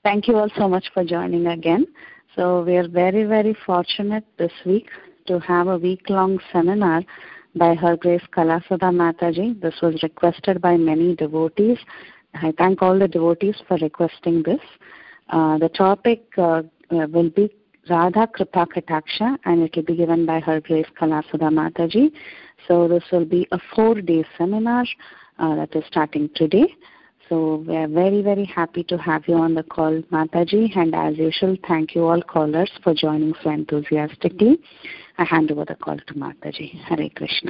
Thank you all so much for joining again. So we are very, very fortunate this week to have a week-long seminar by Her Grace Kalasudha Mataji. This was requested by many devotees. I thank all the devotees for requesting this. The topic will be Radha Kripa Kataksha, and it will be given by Her Grace Kalasudha Mataji. So this will be a 4-day seminar that is starting today. So we are very, very happy to have you on the call, Mataji. And as usual, thank you all callers for joining so enthusiastically. I hand over the call to Mataji. Hare Krishna.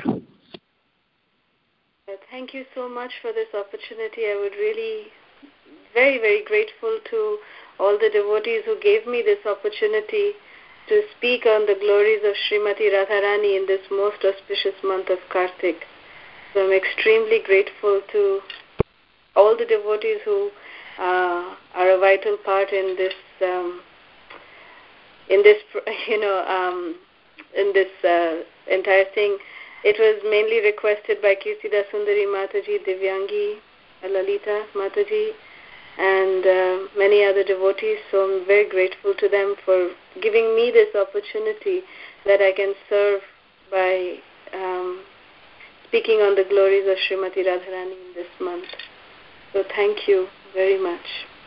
Thank you so much for this opportunity. I would really very, very grateful to all the devotees who gave me this opportunity to speak on the glories of Srimati Radharani in this most auspicious month of Kartik. So I'm extremely grateful to all the devotees who are a vital part in this entire thing. It was mainly requested by Kirtida Sundari Mataji, Divyangi, Lalita Mataji, and many other devotees. So I'm very grateful to them for giving me this opportunity that I can serve by speaking on the glories of Srimati Radharani in this month. So thank you very much.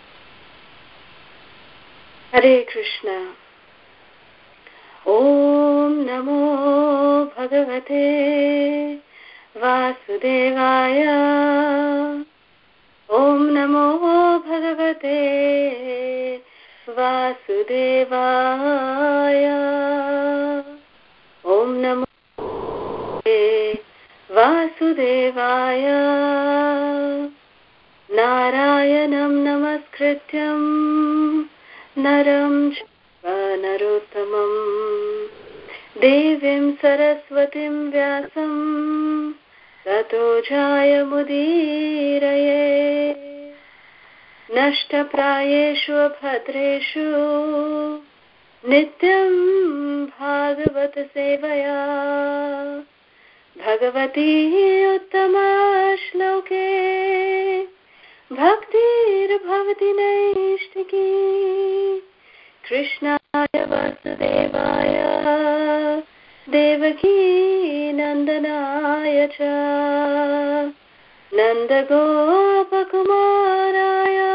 Hare Krishna. Om Namo Bhagavate Vasudevaya. Om Namo Bhagavate Vasudevaya. Om Namo Vasudevaya. Narayanam namaskrityam naram chaiva narottamam devim saraswatim vyasam tato jayamudiraye nashtaprayeshu abhadreshu nityam bhagavata sevaya bhagavati uttama shloke Bhaktir Bhavati Naishtiki Krishnaya Vasudevaya Devaki Nandanaya Cha Nanda Gopakumaraya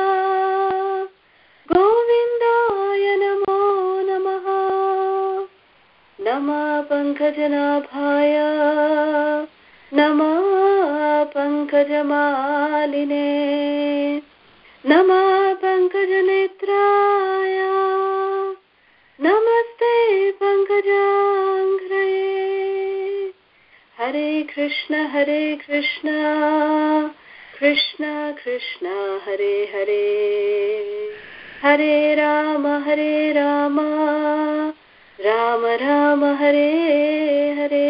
Govindaya Namo Namaha Nama Pankajanabhaya Nama Pankajamaline Nama Pankajanetraya Namaste Pankajangraye Hare Krishna Krishna Krishna Hare Hare Hare Rama Rama Rama Hare Hare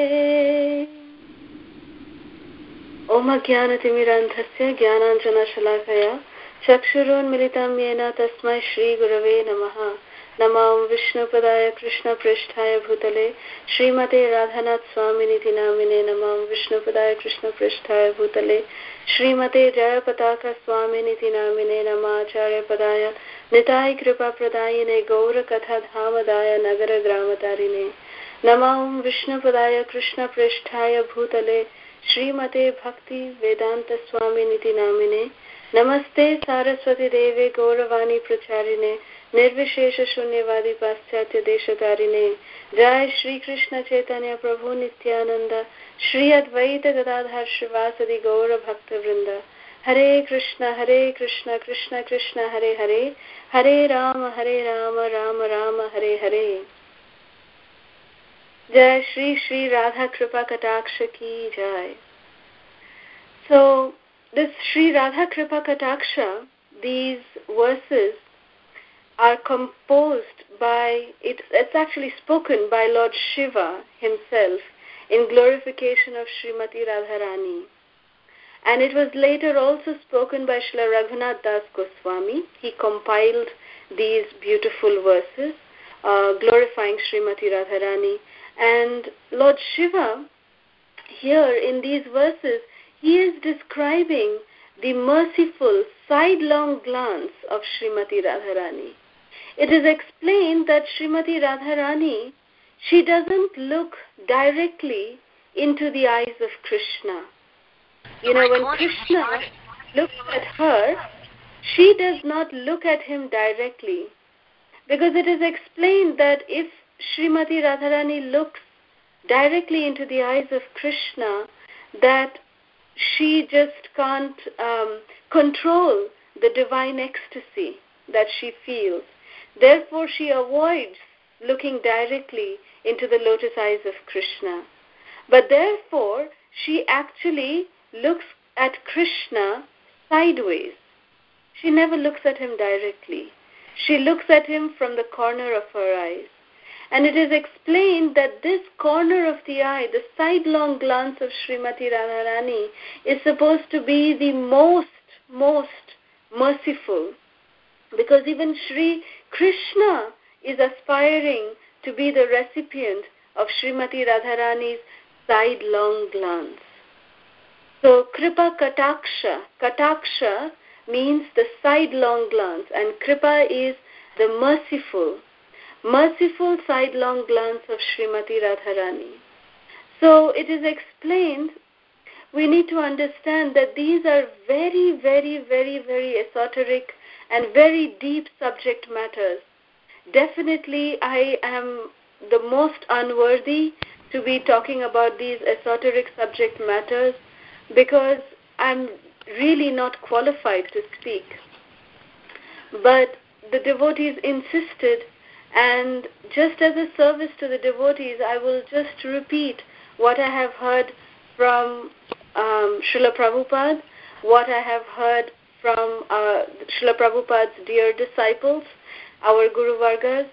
Om Jnanatimirandhasya Jnananjanashalakaya Chakshurunmilitam Yena Tasmai Shri Gurave Namaha Namam Vishnupadaya Krishna Pristhaya Bhutale Srimate Radhanath Swaminiti Namine Namam Vishnupadaya Krishna Pristhaya Bhutale Srimate Jayapataka Swaminiti Namine Namacharya Padaya Nitai Kripa Pradayine Gaura Katha Dhamadaya Nagara Gramatarine Namam Vishnupadaya Krishna Pristhaya Bhutale Srimate Bhakti Vedanta Swaminiti Namine Namaste Saraswati Deve Gauravani Pracharine Nirvishesha Shunyavadi Paschatya Deshatarine Jai Shri Krishna Chaitanya Prabhu Nityananda Shri Advaita Gadadhar Shivasadi Gaura Bhakta Vrinda Hare Krishna Krishna Krishna Hare Hare Hare Rama Rama Rama Hare Hare Jai Shri Radha Kripa Kataksha Ki Jai. So this Shri Radha Kripa Kataksha, these verses are composed by, it's actually spoken by Lord Shiva himself in glorification of Srimati Radharani. And it was later also spoken by Srila Raghunath Das Goswami. He compiled these beautiful verses glorifying Srimati Radharani. And Lord Shiva, here in these verses, he is describing the merciful sidelong glance of Srimati Radharani. It is explained that Srimati Radharani, she doesn't look directly into the eyes of Krishna. When Krishna looks at her, she does not look at him directly. Because it is explained that if Srimati Radharani looks directly into the eyes of Krishna, that she just can't control the divine ecstasy that she feels. Therefore, she avoids looking directly into the lotus eyes of Krishna. But therefore, she actually looks at Krishna sideways. She never looks at him directly. She looks at him from the corner of her eyes. And it is explained that this corner of the eye, the sidelong glance of Srimati Radharani, is supposed to be the most merciful. Because even Sri Krishna is aspiring to be the recipient of Srimati Radharani's sidelong glance. So Kripa Kataksha. Kataksha means the sidelong glance, and Kripa is the merciful sidelong glance of Srimati Radharani. So it is explained, we need to understand that these are very, very, very, very esoteric and very deep subject matters. Definitely, I am the most unworthy to be talking about these esoteric subject matters because I'm really not qualified to speak. But the devotees insisted, and just as a service to the devotees, I will just repeat what I have heard from Srila Prabhupada, what I have heard from Srila Prabhupada's dear disciples, our Guru Vargas,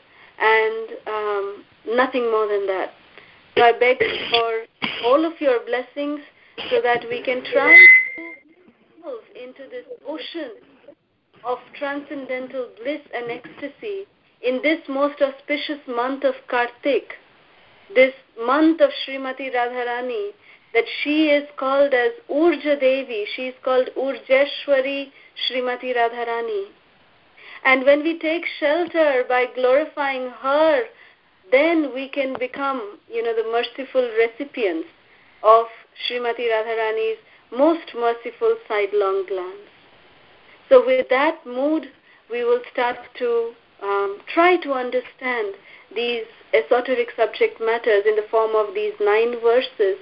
and nothing more than that. So I beg for all of your blessings so that we can try to move into this ocean of transcendental bliss and ecstasy in this most auspicious month of Kartik, this month of Srimati Radharani, that she is called as Urja Devi, she is called Urjeshwari Srimati Radharani. And when we take shelter by glorifying her, then we can become, the merciful recipients of Srimati Radharani's most merciful sidelong glance. So with that mood, we will start to try to understand these esoteric subject matters in the form of these 19 verses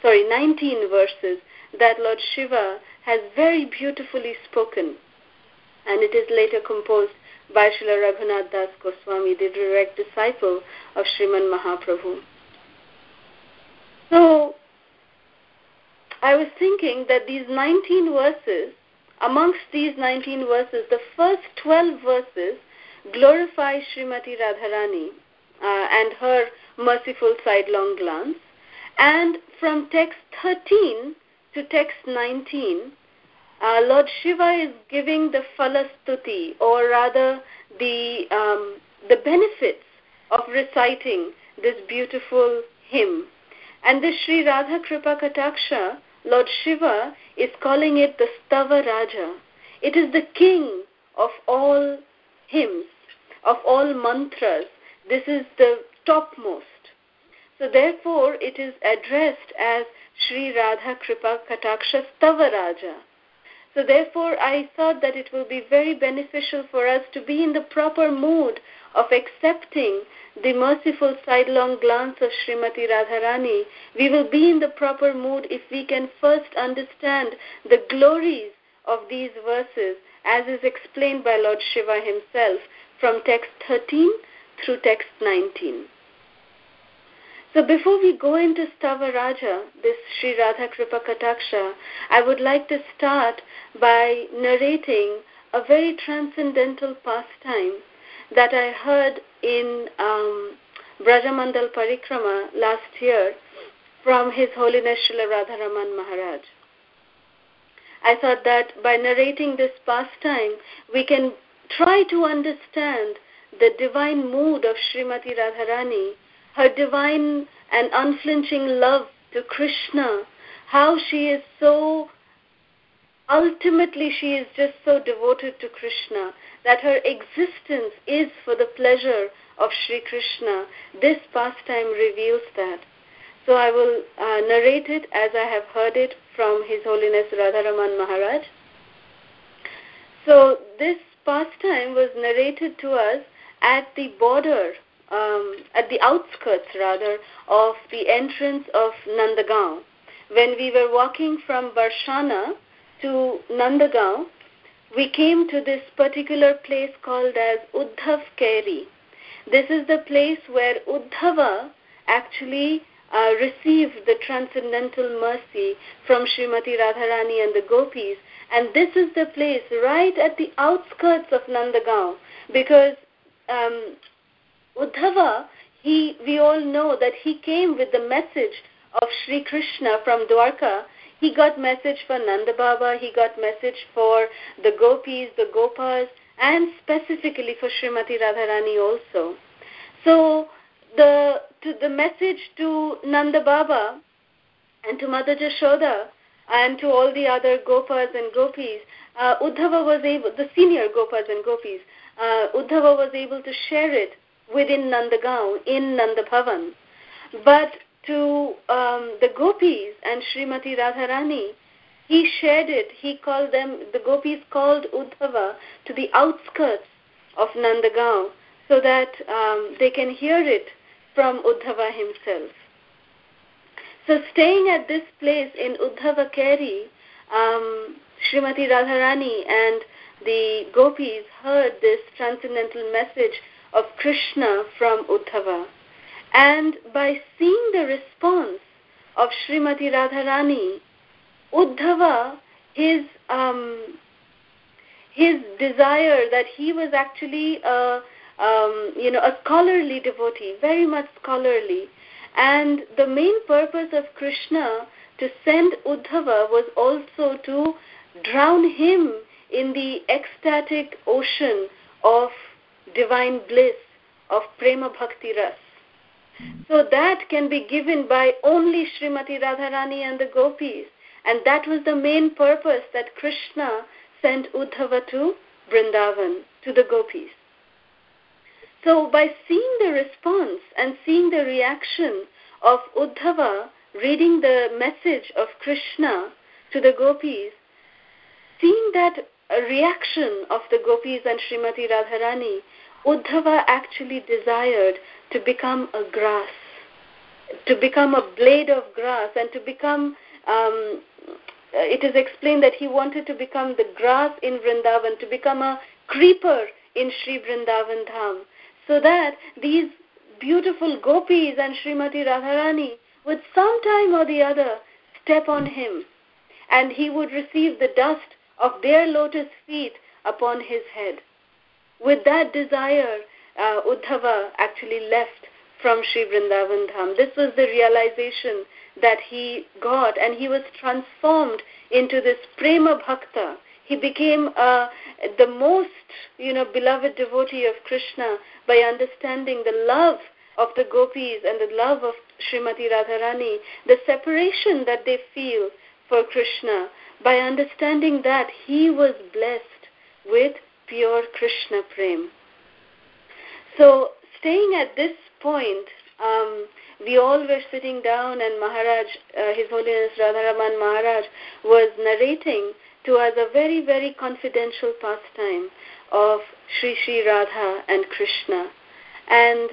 that Lord Shiva has very beautifully spoken. And it is later composed by Srila Raghunath Das Goswami, the direct disciple of Sriman Mahaprabhu. So, I was thinking that these 19 verses, amongst these 19 verses, the first 12 verses glorify Srimati Radharani and her merciful sidelong glance. And from text 13 to text 19, Lord Shiva is giving the falastuti, or rather the benefits of reciting this beautiful hymn. And this Sri Radha Kripa Kataksha, Lord Shiva is calling it the Stava Raja. It is the king of all hymns, of all mantras. This is the topmost. So therefore it is addressed as Sri Radha Kripa Kataksha Stava Raja. So therefore I thought that it will be very beneficial for us to be in the proper mood of accepting the merciful sidelong glance of Srimati Radharani. We will be in the proper mood if we can first understand the glories of these verses as is explained by Lord Shiva himself from text 13 through text 19. So before we go into Stava Raja, this Sri Radha Kripa Kataksha, I would like to start by narrating a very transcendental pastime that I heard in Brajamandal Parikrama last year from His Holiness Srila Radharaman Maharaj. I thought that by narrating this pastime, we can try to understand the divine mood of Srimati Radharani, her divine and unflinching love to Krishna, how she is so ultimately she is just so devoted to Krishna that her existence is for the pleasure of Sri Krishna. This pastime reveals that. So I will narrate it as I have heard it from His Holiness Radharaman Maharaj. So this pastime was narrated to us at the border, at the outskirts rather, of the entrance of Nandagaon. When we were walking from Barshana to Nandagaon, we came to this particular place called as Uddhav Keri. This is the place where Uddhava actually received the transcendental mercy from Srimati Radharani and the gopis. And this is the place right at the outskirts of Nandagaon, because Uddhava, we all know that he came with the message of Sri Krishna from Dwarka. He got message for Nanda Baba, he got message for the gopis, the gopas, and specifically for Srimati Radharani also. So the message to Nanda Baba and to Mother Jashoda and to all the other gopas and gopis, Uddhava was able, the senior gopas and gopis, Uddhava was able to share it within Nandagaon, in Nanda Bhavan. But to the gopis and Srimati Radharani, he shared it. He called them, the gopis called Uddhava to the outskirts of Nandagaon so that they can hear it from Uddhava himself. So staying at this place in Uddhava Keri, Srimati Radharani and the gopis heard this transcendental message of Krishna from Uddhava. And by seeing the response of Srimati Radharani, Uddhava, his desire that he was actually a scholarly devotee, very much scholarly, and the main purpose of Krishna to send Uddhava was also to drown him in the ecstatic ocean of divine bliss, of prema bhakti ras. So that can be given by only Srimati Radharani and the gopis. And that was the main purpose that Krishna sent Uddhava to Vrindavan, to the gopis. So by seeing the response and seeing the reaction of Uddhava reading the message of Krishna to the gopis, seeing that reaction of the gopis and Srimati Radharani, Uddhava actually desired to become a grass, to become a blade of grass, and to become, it is explained that he wanted to become the grass in Vrindavan, to become a creeper in Sri Vrindavan Dham, so that these beautiful gopis and Srimati Radharani would sometime or the other step on him, and he would receive the dust of their lotus feet upon his head. With that desire, Uddhava actually left from Sri Vrindavan Dham. This was the realization that he got, and he was transformed into this prema bhakta. He became the most, beloved devotee of Krishna by understanding the love of the gopis and the love of Srimati Radharani, the separation that they feel for Krishna. By understanding that, he was blessed with pure Krishna prem. So, staying at this point, we all were sitting down, and Maharaj, His Holiness Radharaman Maharaj, was narrating to us a very, very confidential pastime of Sri Sri Radha and Krishna. And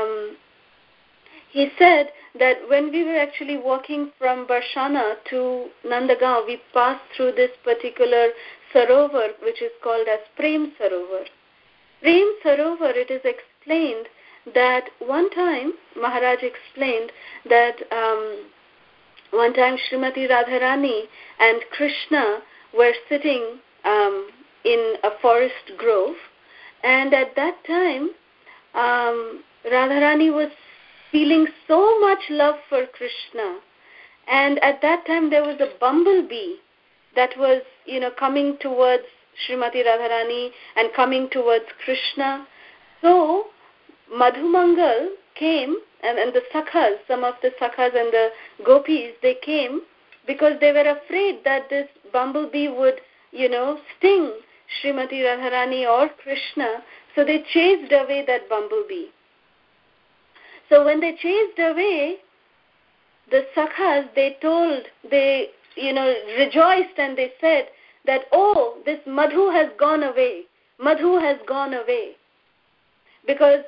he said that when we were actually walking from Barshana to Nandagaon, we passed through this particular Sarovar, which is called as Prem Sarovar. Prem Sarovar, it is explained that one time, Maharaj explained that one time Srimati Radharani and Krishna were sitting in a forest grove, and at that time, Radharani was feeling so much love for Krishna, and at that time there was a bumblebee that was, coming towards Srimati Radharani and coming towards Krishna. So Madhumangal came, and the sakhas, some of the sakhas and the gopis, they came because they were afraid that this bumblebee would, sting Srimati Radharani or Krishna, so they chased away that bumblebee. So when they chased away, the Sakhas, they rejoiced, and they said that, oh, this Madhu has gone away. Madhu has gone away. Because,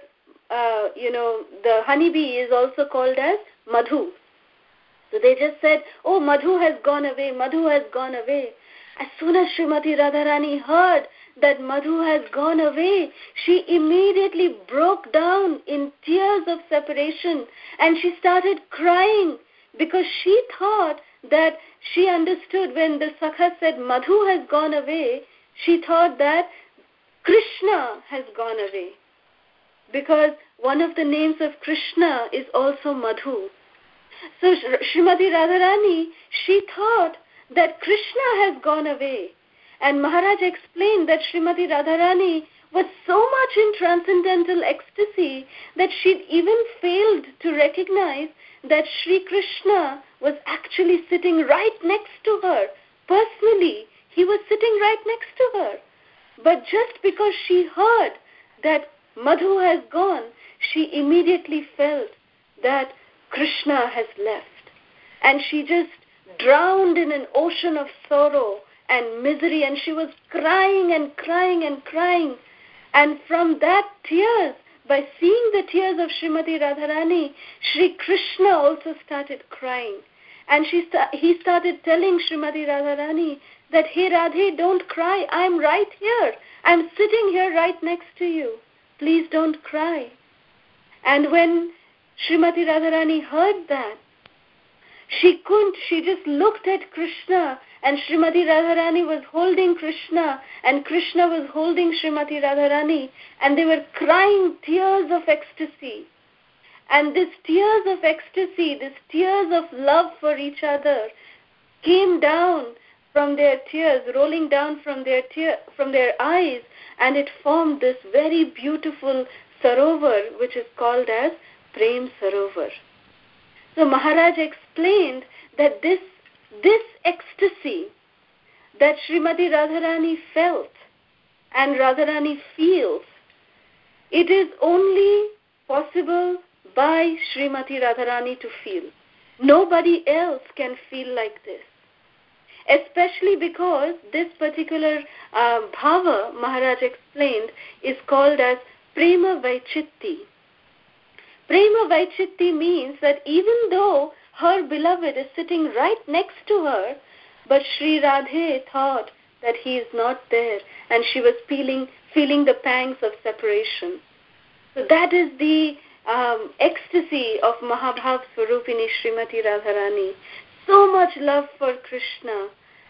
the honeybee is also called as Madhu. So they just said, oh, Madhu has gone away, Madhu has gone away. As soon as Srimati Radharani heard that Madhu has gone away, she immediately broke down in tears of separation, and she started crying, because she thought that she understood when the Sakha said Madhu has gone away, she thought that Krishna has gone away, because one of the names of Krishna is also Madhu. So Srimati Radharani, she thought that Krishna has gone away. And Maharaj explained that Srimati Radharani was so much in transcendental ecstasy that she'd even failed to recognize that Sri Krishna was actually sitting right next to her. Personally, he was sitting right next to her. But just because she heard that Madhu has gone, she immediately felt that Krishna has left. And she just drowned in an ocean of sorrow and misery, and she was crying and crying and crying. And from that tears, by seeing the tears of Srimati Radharani, Sri Krishna also started crying. And he started telling Srimati Radharani that, hey Radhe, don't cry, I'm right here. I'm sitting here right next to you. Please don't cry. And when Srimati Radharani heard that, she just looked at Krishna, and Srimati Radharani was holding Krishna, and Krishna was holding Srimati Radharani, and they were crying tears of ecstasy. And these tears of ecstasy, these tears of love for each other, came down from their tears, rolling down from their eyes, and it formed this very beautiful sarovar, which is called as Prem Sarovar. So Maharaj explained that this ecstasy that Srimati Radharani felt and Radharani feels, it is only possible by Srimati Radharani to feel. Nobody else can feel like this. Especially because this particular bhava, Maharaj explained, is called as Prema Vaichitti. Prema Vaichitti means that even though her beloved is sitting right next to her, but Sri Radhe thought that he is not there, and she was feeling the pangs of separation. So that is the ecstasy of Mahabhav Swarupini Srimati Radharani. So much love for Krishna,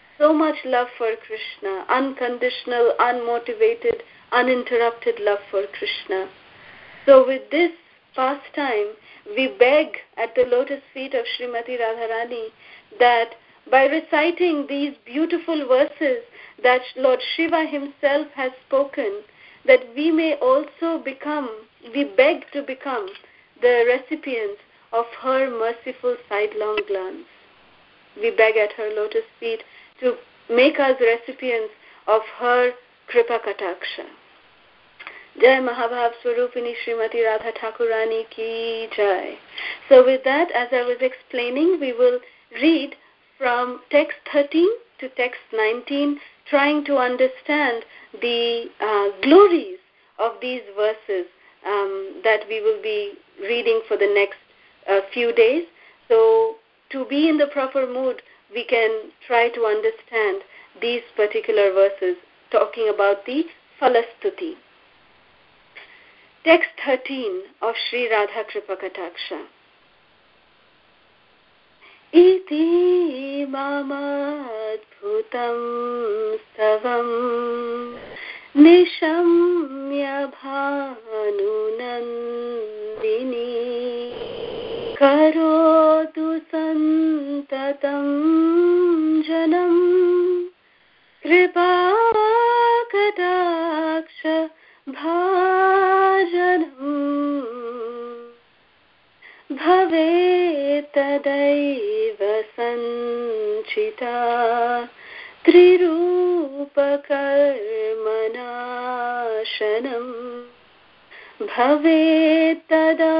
unconditional, unmotivated, uninterrupted love for Krishna. So with this pastime, we beg at the lotus feet of Srimati Radharani that by reciting these beautiful verses that Lord Shiva himself has spoken, that we may also we beg to become the recipients of her merciful sidelong glance. We beg at her lotus feet to make us recipients of her Kripa Kataksha. Jai Mahabhav Swarupini Srimati Radha Thakurani ki Jai. So with that, as I was explaining, we will read from text 13 to text 19, trying to understand the glories of these verses that we will be reading for the next few days. So to be in the proper mood, we can try to understand these particular verses talking about the Falastuti. Text 13 of Sri Radha Kripa Kataksha. Iti mamadbhutam stavam nishamya bhanunandini karotu santatam janam kripa kataksha bhajanam bhave tadaiva sanchita त्रिरूपकर्मनाशनम् भवेत् तदा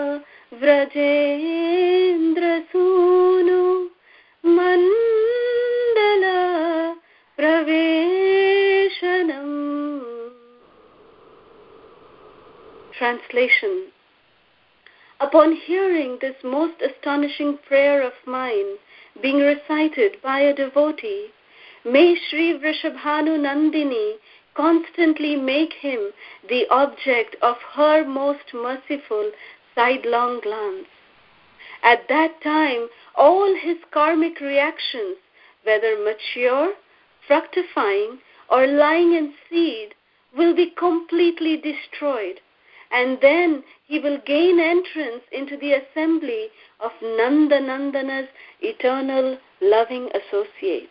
व्रजेन्द्रसूनु मण्डल प्रवेशनम्. Translation. Upon hearing this most astonishing prayer of mine being recited by a devotee, may Sri Vrishabhanu Nandini constantly make him the object of her most merciful sidelong glance. At that time, all his karmic reactions, whether mature, fructifying, or lying in seed, will be completely destroyed, and then he will gain entrance into the assembly of Nanda Nandana's eternal loving associates.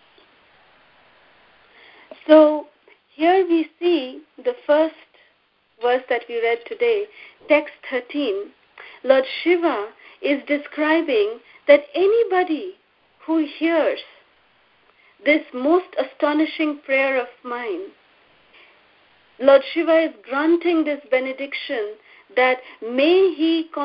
So here we see the first verse that we read today, text 13. Lord Shiva is describing that anybody who hears this most astonishing prayer of mine, Lord Shiva is granting this benediction that may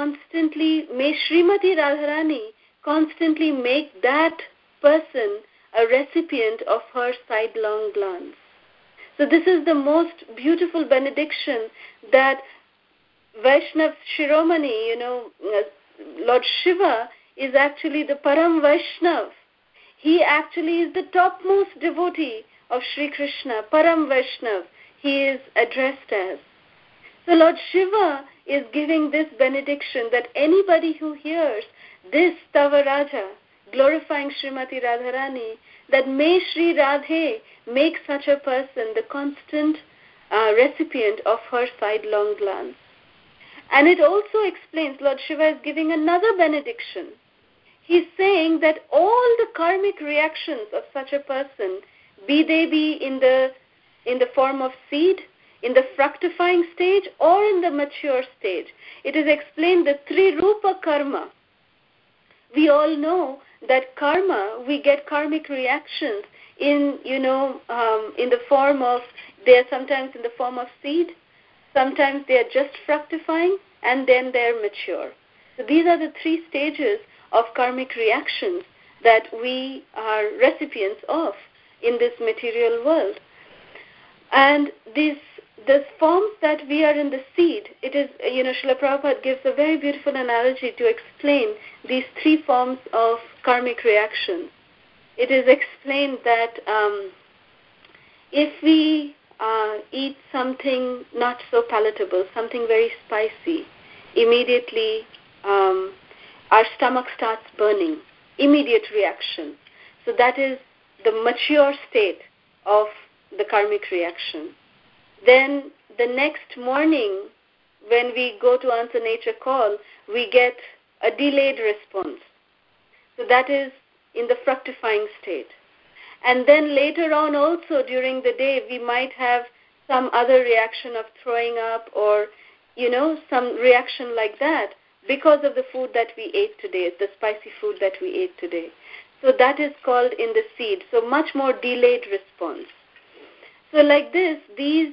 Srimati Radharani constantly make that person a recipient of her sidelong glance. So this is the most beautiful benediction that Vaishnav Shiromani, Lord Shiva is actually the Param Vaishnav. He actually is the topmost devotee of Sri Krishna, Param Vaishnav, he is addressed as. So Lord Shiva is giving this benediction that anybody who hears this Tava Raja, glorifying Srimati Radharani, that may Sri Radhe make such a person the constant recipient of her sidelong glance. And it also explains, Lord Shiva is giving another benediction. He's saying that all the karmic reactions of such a person, be they in the form of seed, in the fructifying stage, or in the mature stage, it is explained the Trirupa karma. We all know that karma, we get karmic reactions in the form of, they are sometimes in the form of seed, sometimes they are just fructifying, and then they are mature. So these are the three stages of karmic reactions that we are recipients of in this material world. And the forms that we are in the seed, it is, Srila Prabhupada gives a very beautiful analogy to explain these three forms of karmic reaction. It is explained that if we eat something not so palatable, something very spicy, immediately our stomach starts burning, immediate reaction. So that is the mature state of the karmic reaction. Then the next morning, when we go to answer nature call, we get a delayed response. So that is in the fructifying state. And then later on also during the day, we might have some other reaction of throwing up or, some reaction like that because of the food that we ate today, the spicy food that we ate today. So that is called in the seed. So much more delayed response. So like this, these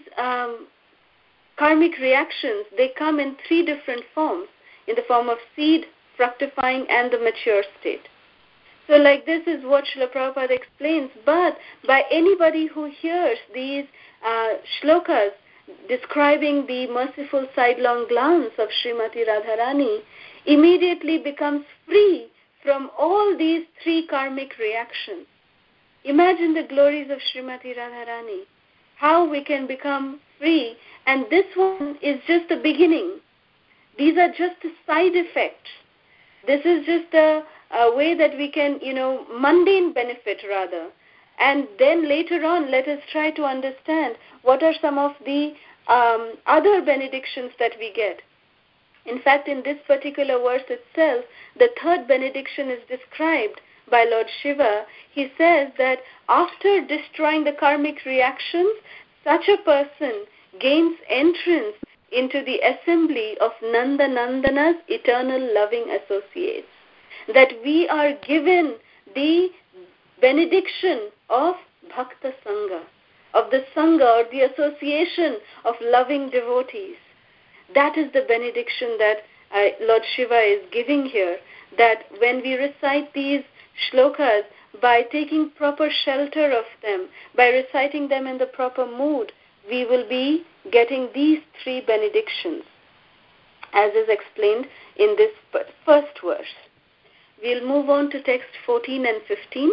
karmic reactions, they come in three different forms, in the form of seed, fructifying, and the mature state. So like this is what Srila Prabhupada explains, but by anybody who hears these shlokas describing the merciful sidelong glance of Srimati Radharani, immediately becomes free from all these three karmic reactions. Imagine the glories of Srimati Radharani, how we can become free, and this one is just the beginning. These are just the side effects. This is just a way that we can, mundane benefit rather. And then later on, let us try to understand what are some of the other benedictions that we get. In fact, in this particular verse itself, the third benediction is described by Lord Shiva. He says that after destroying the karmic reactions, such a person gains entrance into the assembly of Nanda Nandana's eternal loving associates. That we are given the benediction of bhakta sangha, of the sangha or the association of loving devotees. That is the benediction that Lord Shiva is giving here, that when we recite these shlokas, by taking proper shelter of them, by reciting them in the proper mood, we will be getting these three benedictions, as is explained in this first verse. We'll move on to text 14 and 15.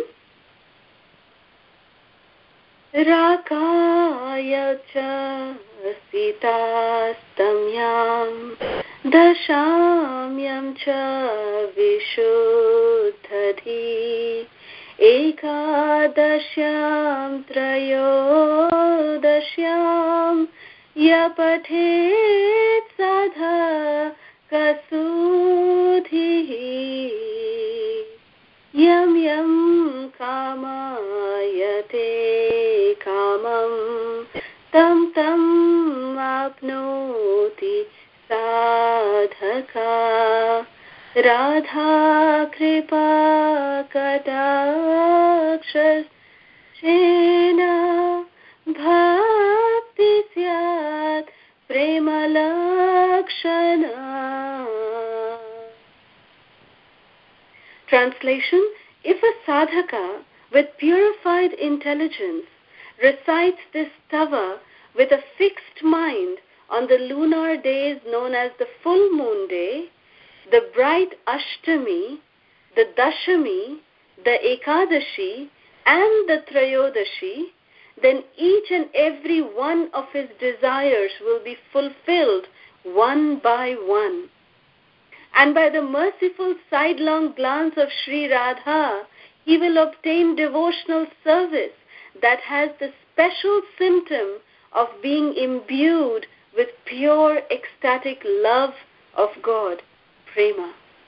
Rakaya cha sitastamyam dashamyam cha vishuddhati ekadasyam trayodasyam yapathet sadha kasudhihi yam yam kamayate kamam tam tam apnoti sadhaka radha kripa kataksha shena bhakti syat prema lakshana. Translation: if a sadhaka with purified intelligence recites this stava with a fixed mind on the lunar days known as the full moon day, the bright Ashtami, the Dashami, the Ekadashi, and the Trayodashi, then each and every one of his desires will be fulfilled one by one. And by the merciful sidelong glance of Sri Radha, he will obtain devotional service that has the special symptom of being imbued with pure ecstatic love of God, prema.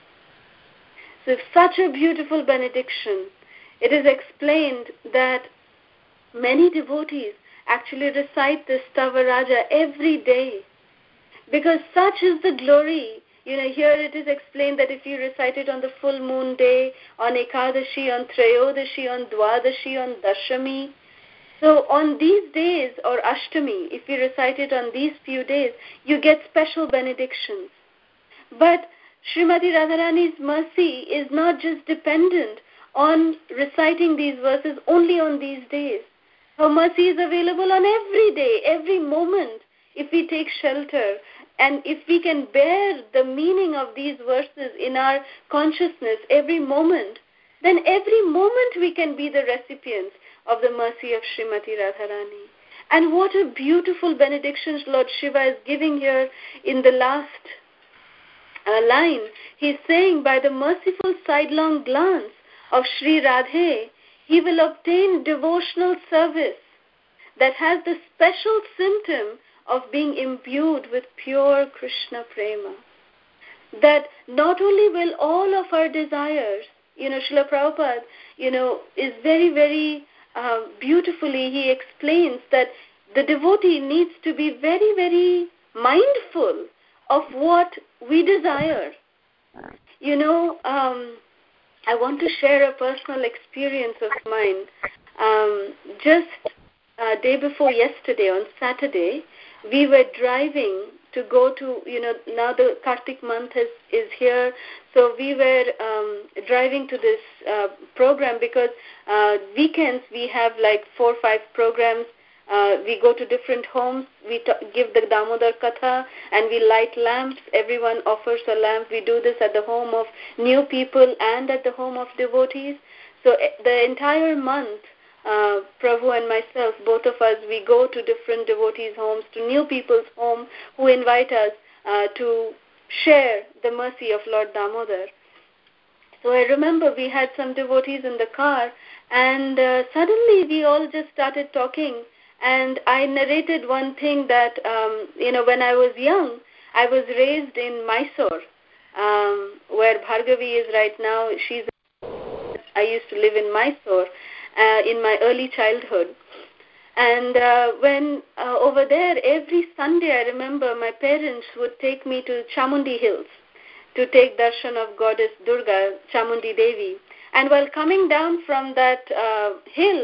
So such a beautiful benediction. It is explained that many devotees actually recite this Stavaraja every day, because such is the glory. Here it is explained that if you recite it on the full moon day, on Ekadashi, on Trayodashi, on Dwadashi, on Dashami, so on these days, or Ashtami, if you recite it on these few days, you get special benedictions. But Srimati Radharani's mercy is not just dependent on reciting these verses only on these days. Her mercy is available on every day, every moment, if we take shelter. And if we can bear the meaning of these verses in our consciousness every moment, then every moment we can be the recipients of the mercy of Srimati Radharani. And what a beautiful benediction Lord Shiva is giving here in the last line. He's saying, by the merciful sidelong glance of Sri Radhe, he will obtain devotional service that has the special symptom of being imbued with pure Krishna prema. That not only will all of our desires, Srila Prabhupada, is very, very beautifully, he explains that the devotee needs to be very, very mindful of what we desire. I want to share a personal experience of mine. Just day before yesterday, on Saturday, we were driving to go to, now the Kartik month is here, so we were driving to this program because weekends we have like 4 or 5 programs. We go to different homes, we give the Damodar Katha, and we light lamps. Everyone offers a lamp. We do this at the home of new people and at the home of devotees. So the entire month, Prabhu and myself, both of us, we go to different devotees' homes, to new people's home who invite us to share the mercy of Lord Damodar. So I remember we had some devotees in the car, and suddenly we all just started talking, and I narrated one thing that, when I was young, I was raised in Mysore, where Bhargavi is right now. I used to live in Mysore in my early childhood. And when over there, every Sunday, I remember my parents would take me to Chamundi Hills to take darshan of Goddess Durga, Chamundi Devi. And while coming down from that hill,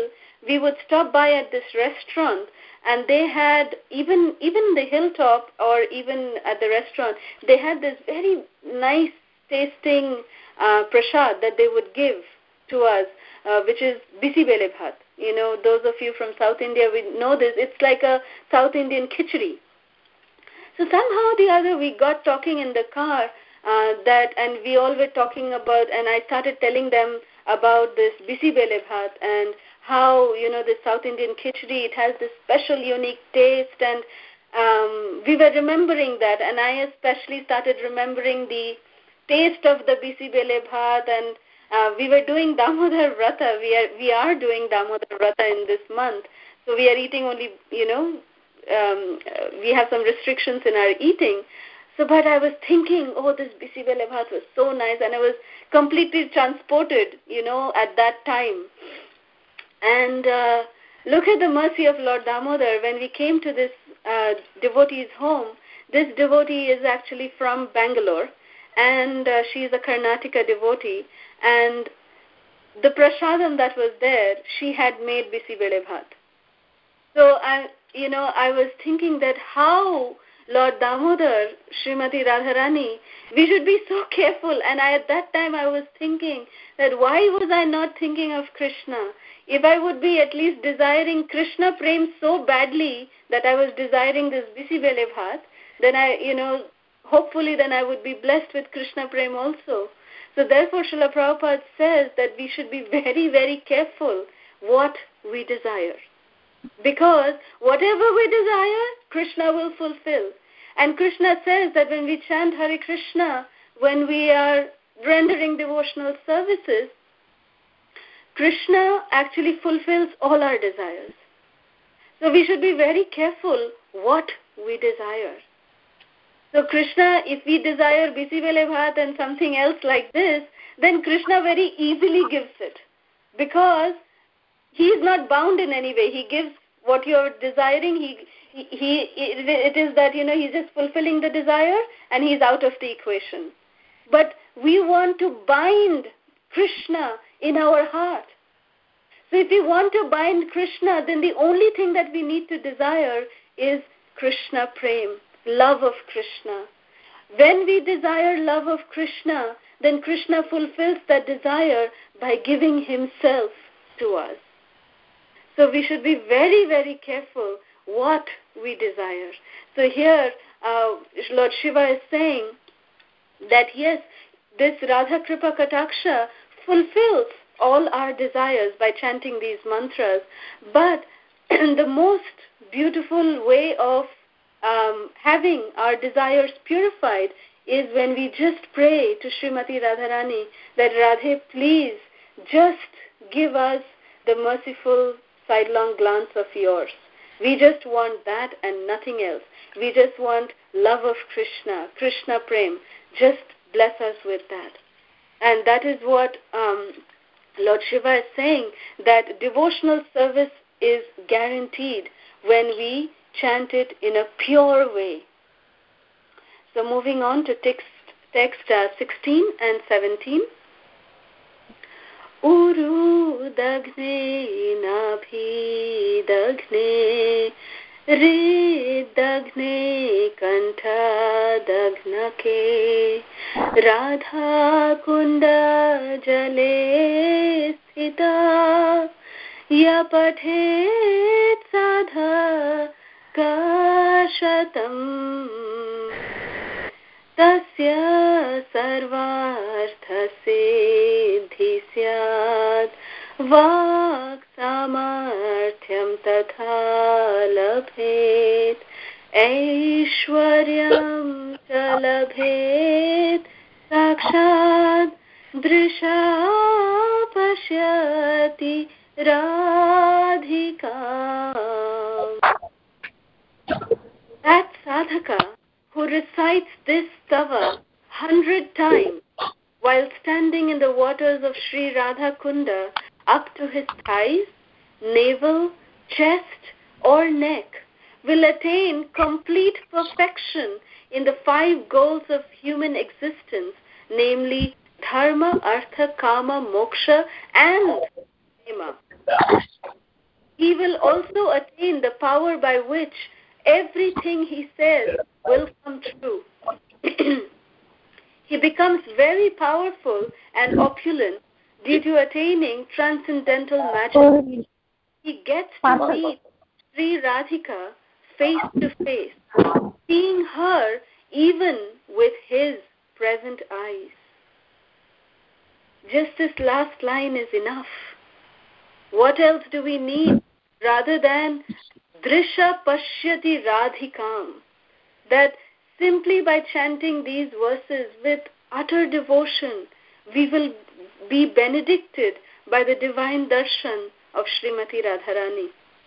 we would stop by at this restaurant, and they had, even the hilltop or even at the restaurant, they had this very nice tasting prasad that they would give to us, which is bisi bele bhat. Those of you from South India, we know this. It's like a South Indian khichdi. So somehow or the other, we got talking in the car, and we all were talking about, and I started telling them about this bisi bele bhat and how, the South Indian khichdi, it has this special, unique taste, and we were remembering that, and I especially started remembering the taste of the bisi bele bhat, and we were doing Damodar Vrata. We are doing Damodar Vrata in this month, so we are eating only, we have some restrictions in our eating. So, but I was thinking, this bisi bele bhat was so nice, and I was completely transported, at that time. And look at the mercy of Lord Damodar. When we came to this devotee's home, this devotee is actually from Bangalore, and she is a Karnataka devotee. And the prasadam that was there, she had made bisi bele bhat. So I was thinking that how Lord Damodar, Srimati Radharani, we should be so careful. And at that time I was thinking that why was I not thinking of Krishna? If I would be at least desiring Krishna Prem so badly that I was desiring this bisi bele bhat, then hopefully then I would be blessed with Krishna Prem also. So therefore Srila Prabhupada says that we should be very, very careful what we desire. Because whatever we desire, Krishna will fulfill. And Krishna says that when we chant Hare Krishna, when we are rendering devotional services, Krishna actually fulfills all our desires. So we should be very careful what we desire. So Krishna, if we desire bisi bele bhat and something else like this, then Krishna very easily gives it. Because he is not bound in any way. He gives what you are desiring. It is that, he's just fulfilling the desire and he's out of the equation. But we want to bind Krishna in our heart. So if we want to bind Krishna, then the only thing that we need to desire is Krishna Prem, love of Krishna. When we desire love of Krishna, then Krishna fulfills that desire by giving himself to us. So we should be very, very careful what we desire. So here, Lord Shiva is saying that yes, this Radha Kripa Kataksha fulfills all our desires by chanting these mantras, but the most beautiful way of having our desires purified is when we just pray to Srimati Radharani that Radhe, please just give us the merciful sidelong glance of yours. We just want that and nothing else. We just want love of Krishna, Krishna Prem. Just bless us with that. And that is what Lord Shiva is saying, that devotional service is guaranteed when we chant it in a pure way. So moving on to text 16 and 17. Uru dagne nabhi dagne re dagne kantha dagnake Radha kunda jale sthita ya pathet sadha kashatam tasya sarvartha siddhi syat vak samarthyam tatha labhet aishwaryam cha labhet sakshat drisha pashyati radhika. That sadhaka who recites this stava 100 times while standing in the waters of Sri Radha Kunda up to his thighs, navel, chest or neck will attain complete perfection in the 5 goals of human existence, namely dharma, artha, kama, moksha and prema. he will also attain the power by which everything he says will come true. He becomes very powerful and opulent due to attaining transcendental majesty. He gets to meet Sri Radhika face to face, seeing her even with his present eyes. Just this last line is enough. What else do we need rather than Drisha Pashyati Radhikam? That simply by chanting these verses with utter devotion, we will be benedicted by the divine darshan of Srimati Radharani.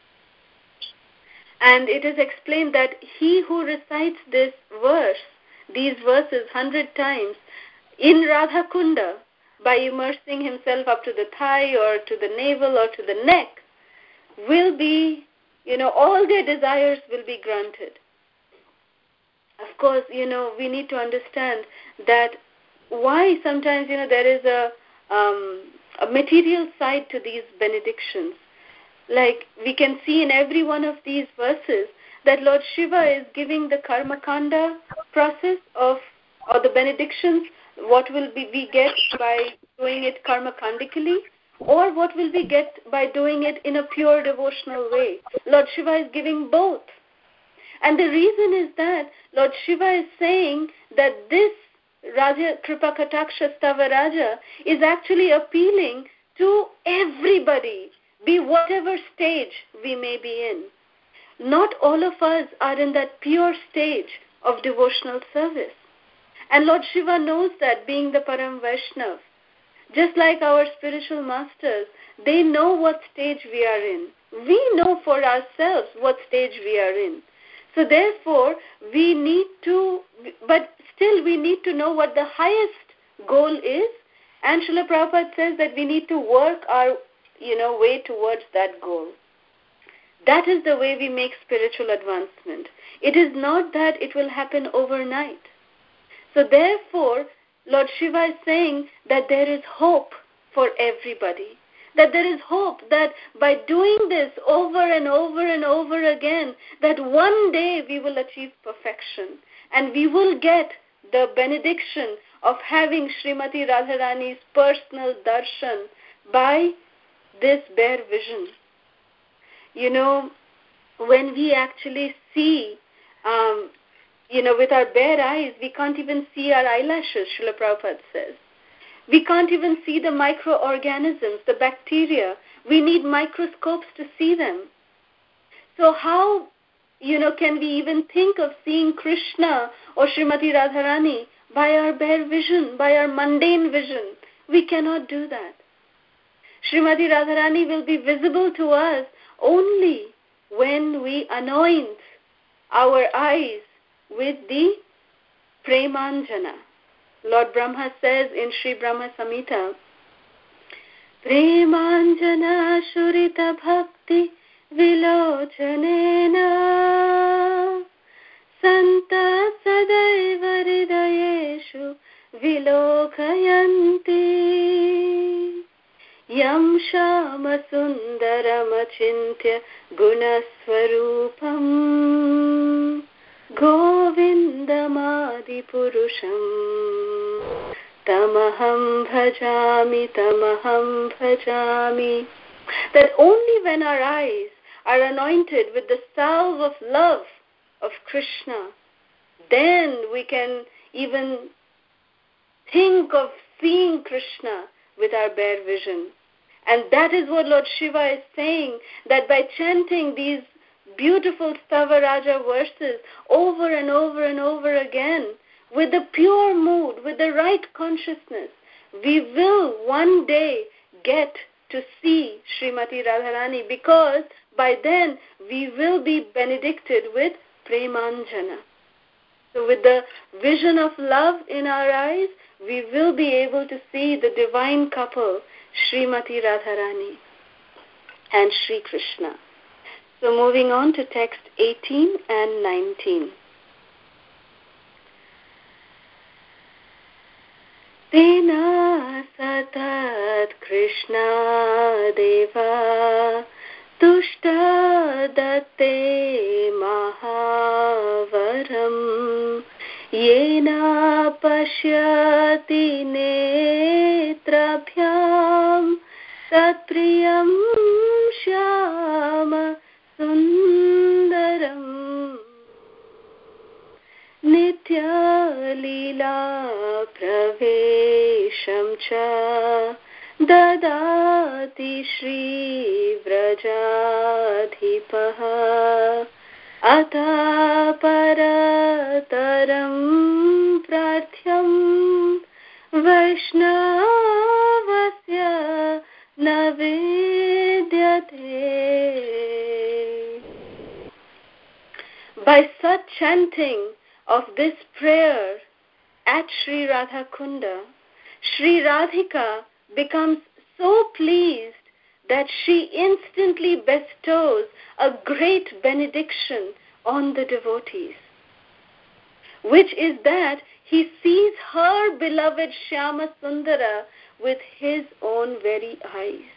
And it is explained that he who recites these verses 100 times in Radha Kunda, by immersing himself up to the thigh or to the navel or to the neck, will be, all their desires will be granted. Of course, we need to understand that why sometimes, there is a material side to these benedictions. Like we can see in every one of these verses that Lord Shiva is giving the karma kanda process or the benedictions, what will we get by doing it karma kandically, or what will we get by doing it in a pure devotional way. Lord Shiva is giving both. And the reason is that Lord Shiva is saying that this Raja Kripa Kataksha Stavaraja is actually appealing to everybody, be whatever stage we may be in. Not all of us are in that pure stage of devotional service. And Lord Shiva knows that, being the Param Vaishnav. Just like our spiritual masters, they know what stage we are in. We know for ourselves what stage we are in. So therefore, we need to know what the highest goal is. And Srila Prabhupada says that we need to work our way towards that goal. That is the way we make spiritual advancement. It is not that it will happen overnight. So therefore, Lord Shiva is saying that there is hope for everybody. That there is hope that by doing this over and over and over again, that one day we will achieve perfection and we will get the benediction of having Srimati Radharani's personal darshan by this bare vision. When we actually see, with our bare eyes, we can't even see our eyelashes, Srila Prabhupada says. We can't even see the microorganisms, the bacteria. We need microscopes to see them. So how, can we even think of seeing Krishna or Srimati Radharani by our bare vision, by our mundane vision? We cannot do that. Srimati Radharani will be visible to us only when we anoint our eyes with the Premanjana. Lord Brahma says in Sri Brahma Samhita, Premanjana Shurita Bhakti Vilochanena Santa Sadaiva Hridayeshu Vilokhayanti Yam Shama Sundaramachintya Gunaswarupam Govindamadi Purusham Tamaham Bhajami. That only when our eyes are anointed with the salve of love of Krishna, then we can even think of seeing Krishna with our bare vision. And that is what Lord Shiva is saying, that by chanting these beautiful Stavaraja verses over and over and over again, with the pure mood, with the right consciousness, we will one day get to see Srimati Radharani, because by then we will be benedicted with Premanjana. So with the vision of love in our eyes, we will be able to see the divine couple, Srimati Radharani and Sri Krishna. So moving on to text 18 and 19. Tena satat Krishna deva tushta महावरम् येना पश्यति नेत्राभ्याम् तत्प्रियं श्याम सुन्दरम् नित्यलीला प्रवेशं च ददाति श्रीव्रजाधिपः अतः परतरं प्रार्थ्यं वैष्णवस्य न विद्यते. By such chanting of this prayer at Sri Radha Kunda, Sri Radhika becomes so pleased that she instantly bestows a great benediction on the devotees, which is that he sees her beloved Shyama Sundara with his own very eyes.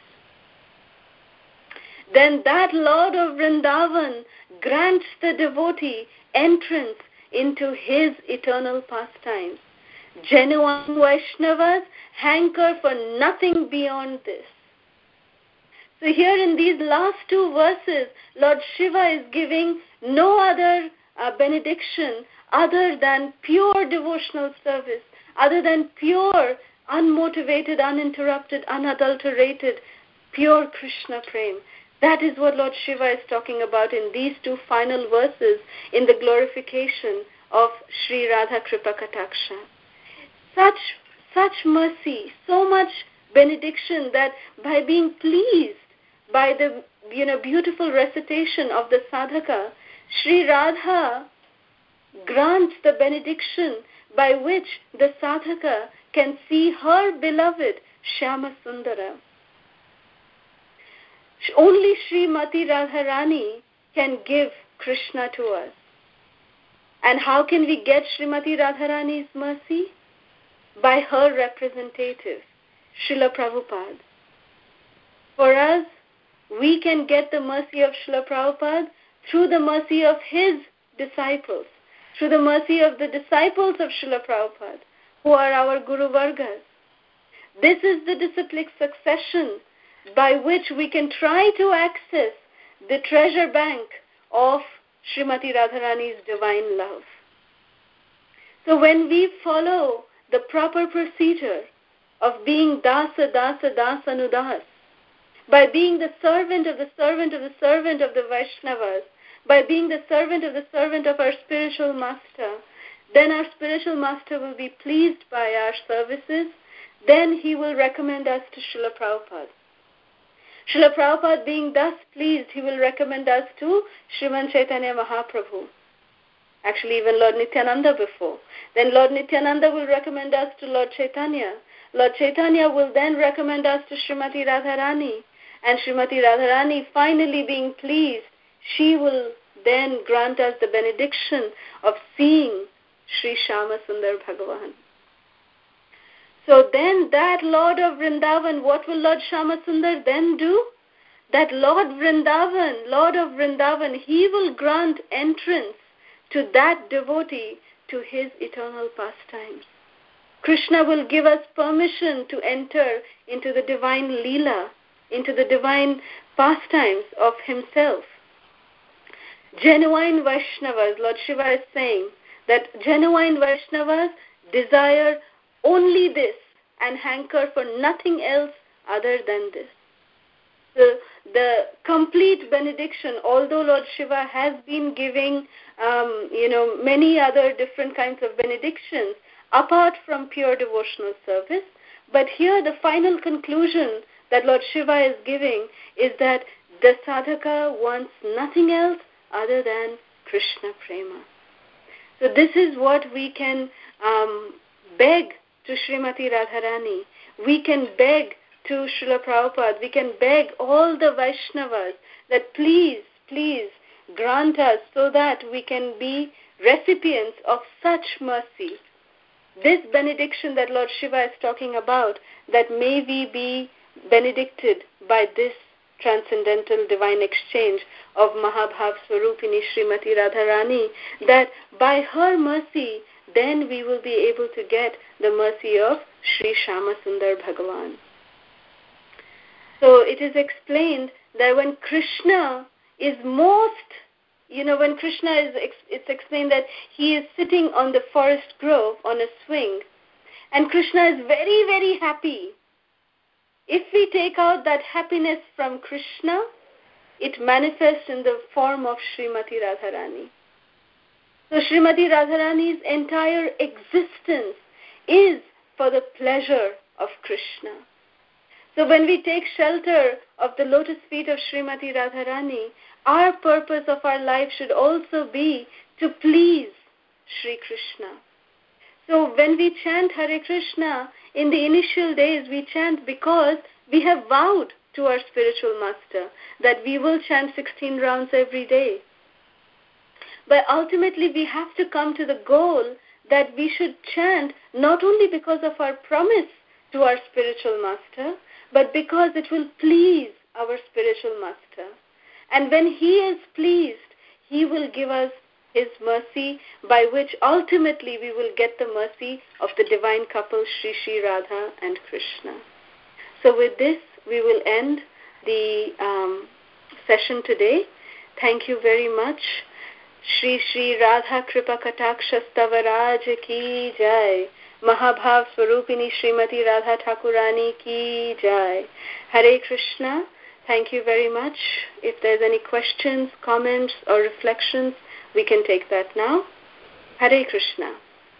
Then that Lord of Vrindavan grants the devotee entrance into his eternal pastimes. Genuine Vaishnavas hanker for nothing beyond this. So here in these last two verses, Lord Shiva is giving no other benediction other than pure devotional service, other than pure, unmotivated, uninterrupted, unadulterated, pure Krishna Prem. That is what Lord Shiva is talking about in these two final verses in the glorification of Sri Radha Kripa Kataksha. Such mercy, so much benediction that by being pleased by the beautiful recitation of the sadhaka, Sri Radha grants the benediction by which the sadhaka can see her beloved Shyama Sundara. Only Srimati Radharani can give Krishna to us. And how can we get Srimati Radharani's mercy? By her representative, Srila Prabhupada. For us, we can get the mercy of Srila Prabhupada through the mercy of his disciples, through the mercy of the disciples of Srila Prabhupada, who are our Guru Vargas. This is the disciplic succession by which we can try to access the treasure bank of Srimati Radharani's divine love. So when we follow the proper procedure of being Dasa, Dasa, Dasanudas, by being the servant of the servant of the servant of the Vaishnavas, by being the servant of our spiritual master, then our spiritual master will be pleased by our services. Then he will recommend us to Srila Prabhupada. Srila Prabhupada being thus pleased, he will recommend us to Sriman Chaitanya Mahaprabhu. Actually, even Lord Nityananda before. Then Lord Nityananda will recommend us to Lord Chaitanya. Lord Chaitanya will then recommend us to Srimati Radharani. And Srimati Radharani, finally being pleased, she will then grant us the benediction of seeing Sri Shyama Sundar Bhagavan. So then that Lord of Vrindavan, what will Lord Shyama Sundar then do? That Lord of Vrindavan, he will grant entrance to that devotee to his eternal pastimes. Krishna will give us permission to enter into the divine Leela, into the divine pastimes of himself. Genuine Vaishnavas, Lord Shiva is saying that genuine Vaishnavas desire only this and hanker for nothing else other than this. The complete benediction, although Lord Shiva has been giving many other different kinds of benedictions apart from pure devotional service, but here the final conclusion that Lord Shiva is giving is that the sadhaka wants nothing else other than Krishna Prema. So this is what we can beg to Srimati Radharani. We can beg to Srila Prabhupada. We can beg all the Vaishnavas that please grant us so that we can be recipients of such mercy. This benediction that Lord Shiva is talking about, that may we be benedicted by this transcendental divine exchange of Mahabhav Swarupini Srimati Radharani, that by her mercy, then we will be able to get the mercy of Sri Shama Sundar Bhagavan. So it is explained that when Krishna is most, when Krishna it's explained that he is sitting on the forest grove on a swing, and Krishna is very, very happy. If we take out that happiness from Krishna, it manifests in the form of Srimati Radharani. So Srimati Radharani's entire existence is for the pleasure of Krishna. So when we take shelter of the lotus feet of Srimati Radharani, our purpose of our life should also be to please Sri Krishna. So when we chant Hare Krishna, in the initial days we chant because we have vowed to our spiritual master that we will chant 16 rounds every day. But ultimately we have to come to the goal that we should chant not only because of our promise to our spiritual master, but because it will please our spiritual master. And when he is pleased, he will give us his mercy, by which ultimately we will get the mercy of the divine couple Sri Sri Radha and Krishna. So with this, we will end the session today. Thank you very much. Shri Shri Radha Kripa Kataksha Stavaraj ki jai. Mahabhav Swarupini Srimati Radha Thakurani ki jai. Hare Krishna. Thank you very much. If there's any questions, comments or reflections, we can take that now. Hare Krishna.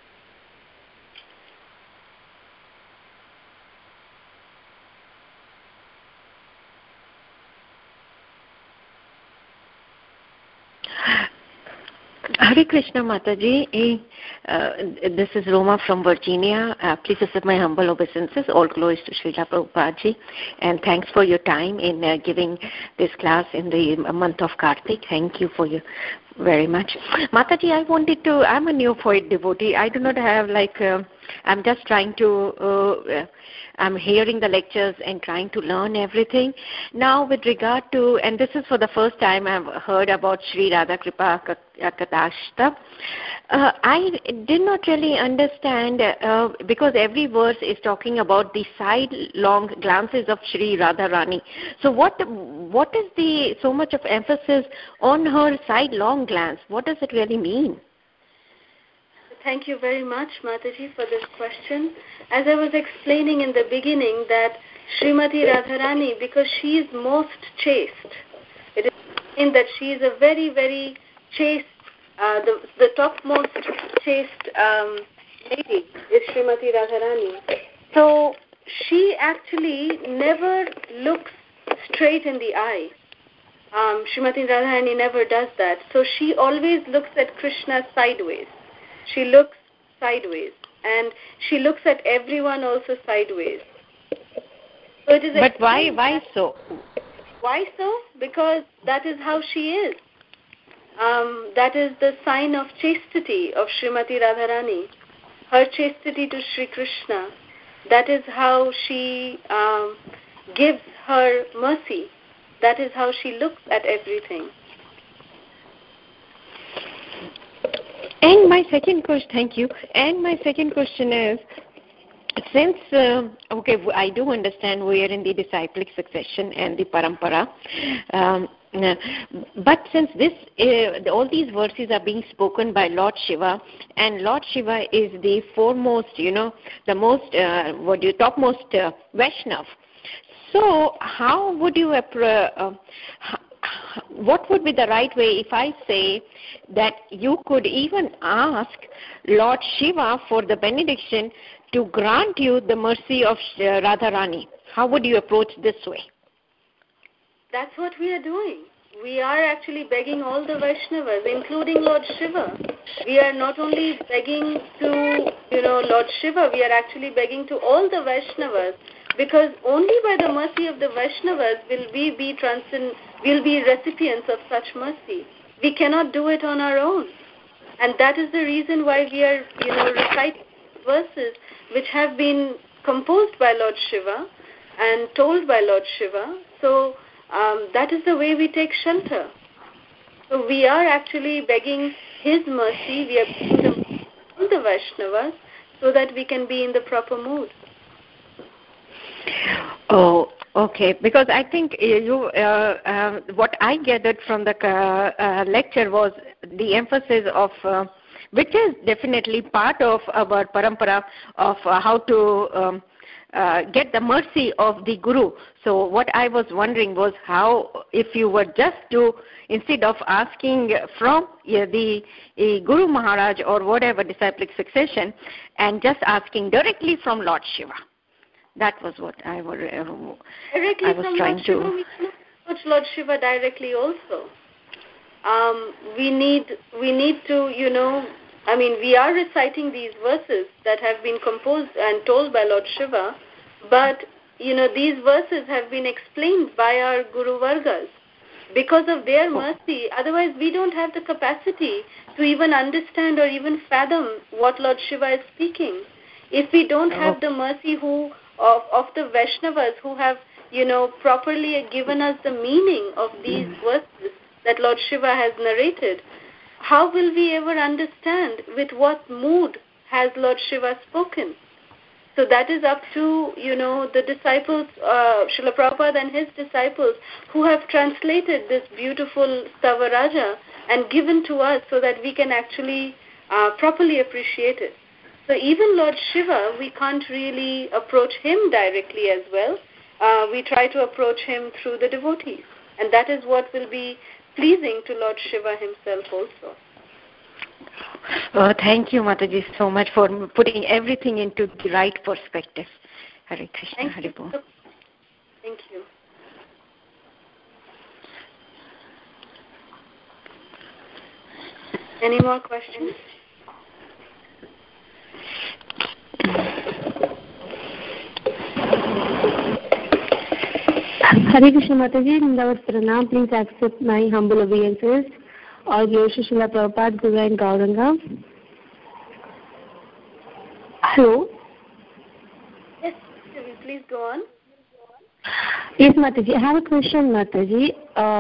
Hare Krishna Mataji, this is Roma from Virginia. Please accept my humble obeisances. All glories to Srila Prabhupada, and thanks for your time in giving this class in the month of Kartik. Thank you for your very much. Mataji, I'm a neophyte devotee. I do not have I'm just trying to, I'm hearing the lectures and trying to learn everything. Now with regard to, and this is for the first time I've heard about Sri Radha Kripa Katashta, I did not really understand because every verse is talking about the side-long glances of Sri Radharani. So what is the so much of emphasis on her side-long glance? What does it really mean? Thank you very much, Mataji, for this question. As I was explaining in the beginning that Srimati Radharani, because she is most chaste, it is in that she is a very, very chaste, the topmost chaste lady is Srimati Radharani. So she actually never looks straight in the eye. Srimati Radharani never does that. So she always looks at Krishna sideways. She looks sideways, and she looks at everyone also sideways. So it is. But why so? Why so? Because that is how she is. That is the sign of chastity of Srimati Radharani. Her chastity to Sri Krishna. That is how she gives her mercy. That is how she looks at everything. And my second question, thank you. And my second question is, since, I do understand we are in the disciplic succession and the parampara, but since all these verses are being spoken by Lord Shiva, and Lord Shiva is the foremost, the most, topmost Vaishnav. So how would you what would be the right way if I say that you could even ask Lord Shiva for the benediction to grant you the mercy of Radharani? How would you approach this way? That's what we are doing. We are actually begging all the Vaishnavas, including Lord Shiva. We are not only begging to, Lord Shiva, we are actually begging to all the Vaishnavas, because only by the mercy of the Vaishnavas will we be recipients of such mercy. We cannot do it on our own. And that is the reason why we are, reciting verses which have been composed by Lord Shiva and told by Lord Shiva. So that is the way we take shelter. So we are actually begging his mercy, we are begging the Vaishnavas, so that we can be in the proper mood. Oh, okay. Because I think what I gathered from the lecture was the emphasis of, which is definitely part of our parampara of how to get the mercy of the Guru. So what I was wondering was how, if you were just to, instead of asking from the Guru Maharaj or whatever disciplic succession, and just asking directly from Lord Shiva. That was what I was trying to. We can approach Lord Shiva directly also. We need to, we are reciting these verses that have been composed and told by Lord Shiva, but, these verses have been explained by our Guru Vargas because of their mercy. Otherwise, we don't have the capacity to even understand or even fathom what Lord Shiva is speaking. If we don't have the mercy of the Vaishnavas who have, properly given us the meaning of these verses that Lord Shiva has narrated, how will we ever understand with what mood has Lord Shiva spoken? So that is up to, the disciples, Srila Prabhupada and his disciples, who have translated this beautiful Stavaraja and given to us so that we can actually properly appreciate it. So even Lord Shiva, we can't really approach him directly as well. We try to approach him through the devotees. And that is what will be pleasing to Lord Shiva himself also. Thank you, Mataji, so much for putting everything into the right perspective. Hare Krishna, Hare Bol. Thank you. Any more questions? Hare Krishna Mataji, Namaste Pranam. Please accept my humble obeisances. All glories to Srila Prabhupada, Guru and Gauranga. Hello? Yes, please go on. Yes, Mataji. I have a question, Mataji.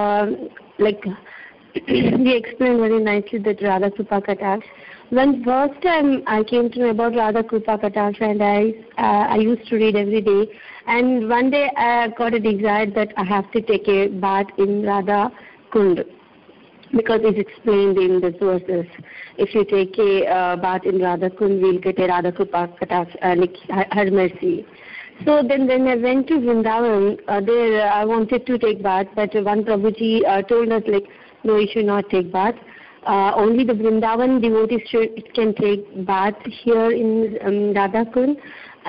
You explained very nicely that Radha Kripa Kataksh. When first time I came to know about Radha Kripa Kataksh, and I used to read every day, and one day I got a desire that I have to take a bath in Radha Kund, because it's explained in the verses. If you take a bath in Radha Kund, we'll get a Radha Kripa Kataksh, her mercy. So then when I went to Vrindavan, there I wanted to take bath, but one Prabhuji told us no, you should not take bath. Only the Vrindavan devotees can take bath here in Radha Kund,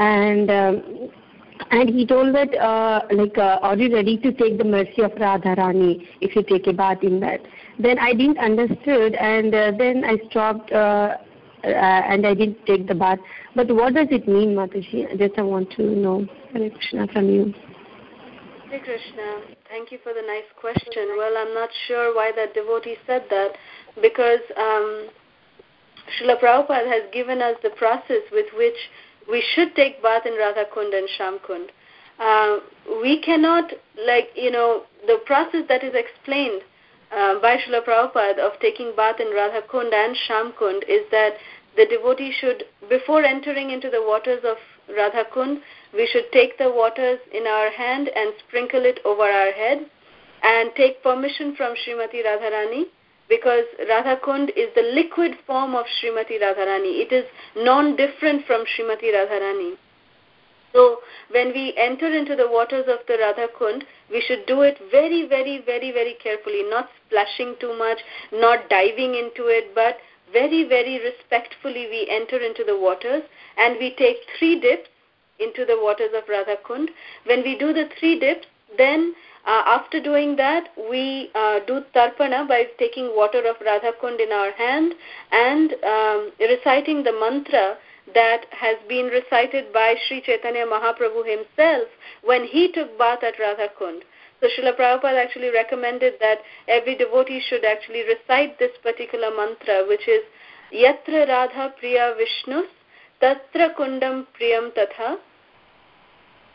and he told that are you ready to take the mercy of Radharani if you take a bath in that? Then I didn't understood, and then I stopped and I didn't take the bath. But what does it mean, Mataji? Just I want to know. Hare Krishna from you. Hare Krishna. Thank you for the nice question. Well, I'm not sure why that devotee said that, because Srila Prabhupada has given us the process with which we should take bath in Radha Kund and Sham Kund. We cannot, the process that is explained by Srila Prabhupada of taking bath in Radha Kund and Sham Kund is that the devotee should, before entering into the waters of Radha Kund, we should take the waters in our hand and sprinkle it over our head and take permission from Srimati Radharani, because Radha Kund is the liquid form of Srimati Radharani. It is non-different from Srimati Radharani. So when we enter into the waters of the Radha Kund, we should do it very, very, very, very carefully, not splashing too much, not diving into it, but very, very respectfully we enter into the waters, and we take 3 dips into the waters of Radha Kund. When we do the 3 dips, then after doing that, we do tarpana by taking water of Radha Kund in our hand and reciting the mantra that has been recited by Sri Chaitanya Mahaprabhu himself when he took bath at Radha Kund. So Srila Prabhupada actually recommended that every devotee should actually recite this particular mantra, which is Yatra Radha Priya Vishnus Tatra Kundam Priyam Tatha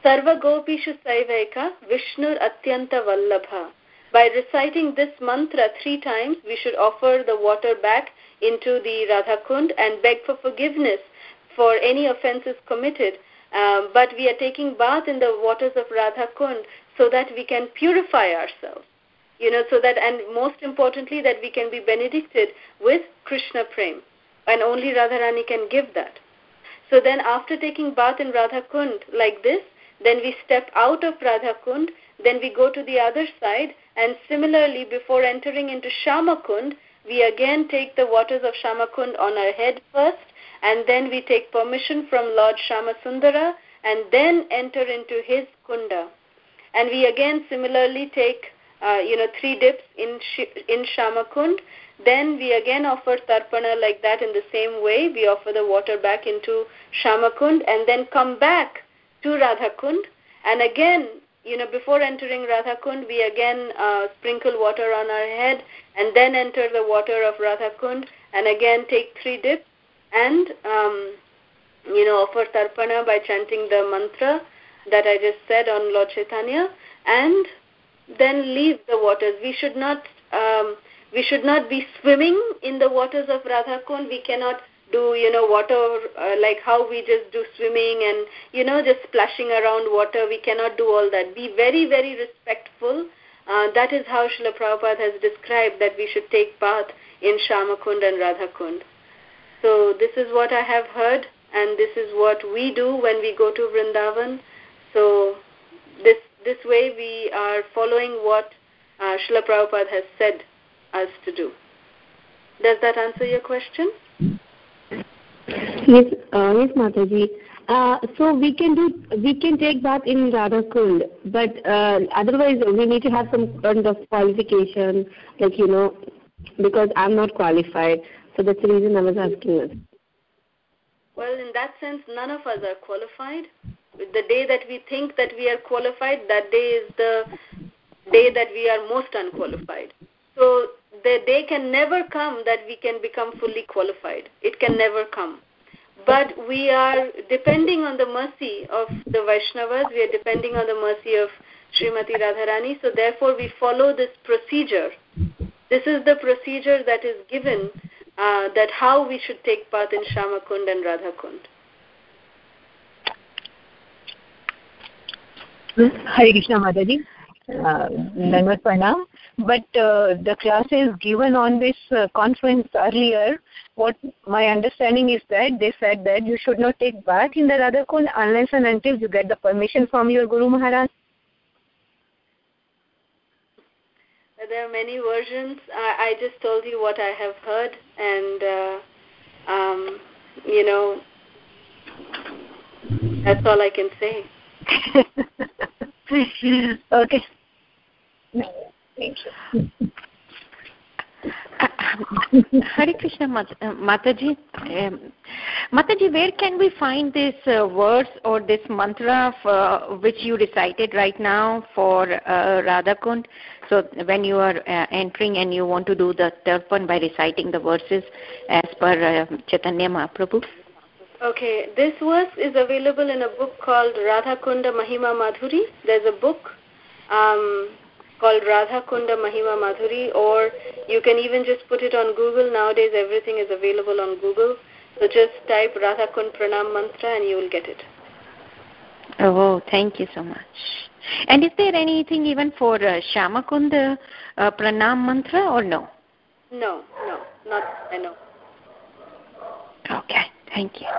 Sarva Gopishu Saivaika Vishnur Atyanta Vallabha. By reciting this mantra 3 times, we should offer the water back into the Radha Kund and beg for forgiveness for any offenses committed. But we are taking bath in the waters of Radha Kund so that we can purify ourselves. So that, and most importantly, that we can be benedicted with Krishna Prem. And only Radharani can give that. So then after taking bath in Radha Kund like this, then we step out of Radha Kund, then we go to the other side, and similarly before entering into Shama Kund, we again take the waters of Shama Kund on our head first, and then we take permission from Lord Shama Sundara, and then enter into his Kunda. And we again similarly take 3 dips in Shama Kund. Then we again offer Tarpana like that in the same way. We offer the water back into Shama Kund and then come back to Radha Kund. And again, before entering Radha Kund, we again sprinkle water on our head and then enter the water of Radha Kund and again take 3 dips and offer Tarpana by chanting the mantra that I just said on Lord Chaitanya, and then leave the waters. We should not be swimming in the waters of Radha Kund. We cannot do water like how we just do swimming and just splashing around water. We cannot do all that. Be very, very respectful. That is how Srila Prabhupada has described that we should take bath in Shama Kund and Radha Kund. So this is what I have heard, and this is what we do when we go to Vrindavan. So this way we are following what Srila Prabhupada has said us to do. Does that answer your question? Yes, Mataji. So we can take bath in Radha Kund, but otherwise we need to have some kind of qualification, because I'm not qualified. So that's the reason I was asking this. Well, in that sense, none of us are qualified. The day that we think that we are qualified, that day is the day that we are most unqualified. So the day can never come that we can become fully qualified. It can never come. But we are depending on the mercy of the Vaishnavas, we are depending on the mercy of Srimati Radharani, so therefore we follow this procedure. This is the procedure that is given, that how we should take part in Shama Kund and Radha Kund. Hare Krishna Mataji, Dandavat Pranam. But the classes given on this conference earlier, what my understanding is that they said that you should not take bath in the Radha Kund unless and until you get the permission from your Guru Maharaj. There are many versions. I just told you what I have heard, and that's all I can say. Okay. Thank you. Hare Krishna Mataji. Mataji, where can we find this verse or this mantra which you recited right now for Radha Kund? So when you are entering and you want to do the Tarpan by reciting the verses as per Chaitanya Mahaprabhu? Okay, this verse is available in a book called Radha Kunda Mahima Madhuri. There's a book called Radha Kunda Mahima Madhuri, or you can even just put it on Google. Nowadays everything is available on Google. So just type Radha Kund Pranam Mantra and you will get it. Oh, thank you so much. And is there anything even for Shama Kund Pranam Mantra or no? No, not I know. Okay, thank you.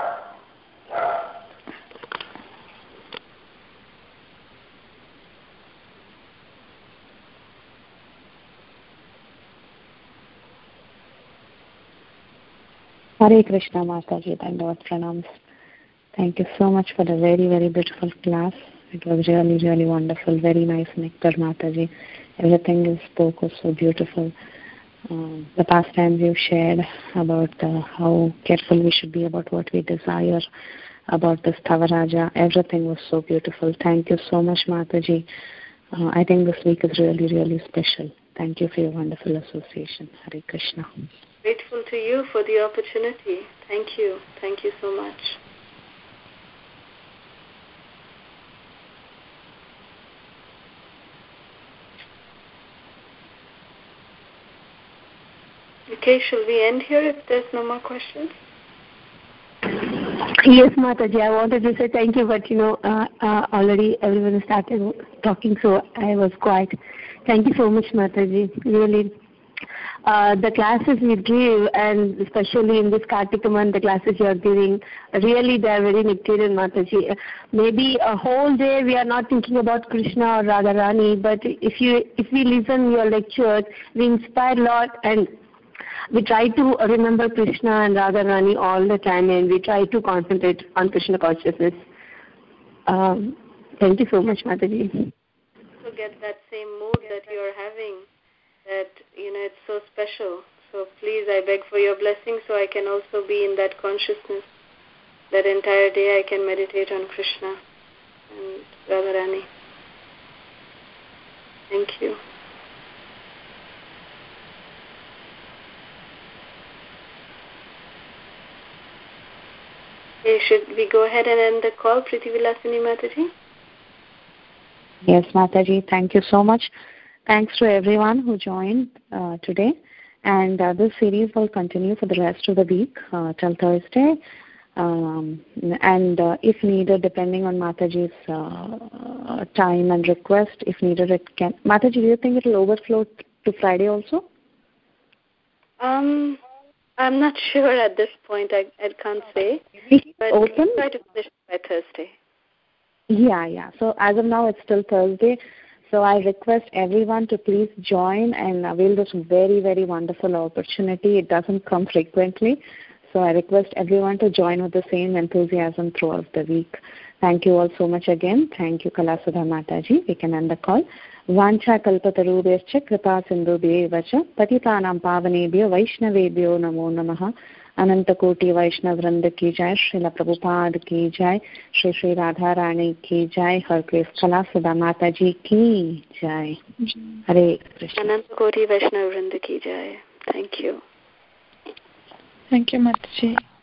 Hare Krishna Mataji, Dandavat Pranams. Thank you so much for the very, very beautiful class. It was really, really wonderful. Very nice nectar, Mataji. Everything you spoke was so beautiful. The pastimes you shared about how careful we should be about what we desire, about this Thavaraja, everything was so beautiful. Thank you so much, Mataji. I think this week is really, really special. Thank you for your wonderful association. Hare Krishna. Grateful to you for the opportunity. Thank you. Thank you so much. Okay, shall we end here if there's no more questions? Yes, Mataji, I wanted to say thank you, but already everyone started talking, so I was quiet. Thank you so much, Mataji. Really, the classes you give, and especially in this Kartika month, the classes you are giving, really they are very nectarian, Mataji. Maybe a whole day we are not thinking about Krishna or Radharani, but if we listen your lectures, we inspire a lot, and we try to remember Krishna and Radharani all the time, and we try to concentrate on Krishna consciousness. Thank you so much, Mataji. To get that same mood that you are having, that it's so special. So please, I beg for your blessing, so I can also be in that consciousness. That entire day, I can meditate on Krishna and Radharani. Thank you. Okay, should we go ahead and end the call, Priti Vilasini Mataji? Yes, Mataji, thank you so much. Thanks to everyone who joined today. And this series will continue for the rest of the week till Thursday. And if needed, depending on Mataji's time and request, if needed, it can. Mataji, do you think it will overflow to Friday also? I'm not sure at this point. I can't say. But open? Try to finish by Thursday. Yeah. So as of now, it's still Thursday. So I request everyone to please join and avail this very, very wonderful opportunity. It doesn't come frequently. So I request everyone to join with the same enthusiasm throughout the week. Thank you all so much again. Thank you, Kalasudha Mataji. We can end the call. Vancha kalpatarubhyascha kripa sindhubhyeva cha patitanam pavanebhyo vaishnavebhyo namo namaha. अनंत कोटि वैष्णव वृंद की जय, श्रील प्रभुपाद की जय, श्री श्री राधा रानी की जय, हर कृष्ण कलासुधा माता जी की जय. हरे कृष्ण. अनंत कोटि वैष्णव वृंद की जय. Thank you. Thank you, Mataji.